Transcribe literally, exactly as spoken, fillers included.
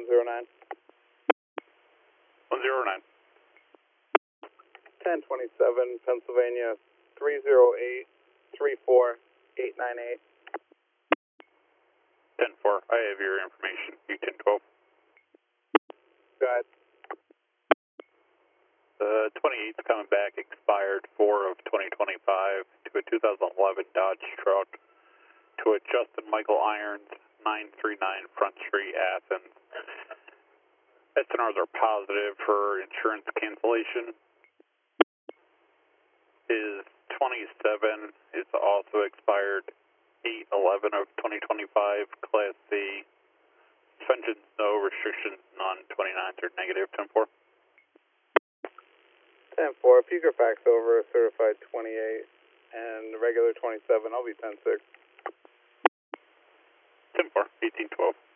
one zero nine. one zero nine. ten twenty-seven, Pennsylvania, three zero eight, three four eight nine eight. ten four, I have your information, U ten twelve. Go ahead. The twenty-eight's coming back, expired four of twenty twenty-five, to a two thousand eleven Dodge truck, to a Justin Michael Irons, nine three nine Front Street, Athens. S N Rs are positive for insurance cancellation. His twenty-seven is also expired eight eleven of twenty twenty-five, Class C. Suspensions, no restrictions, none. twenty-nines are negative. ten four. ten four, if you could fax over a certified twenty-eight and regular twenty-seven, I'll be ten six. ten four, eighteen twelve.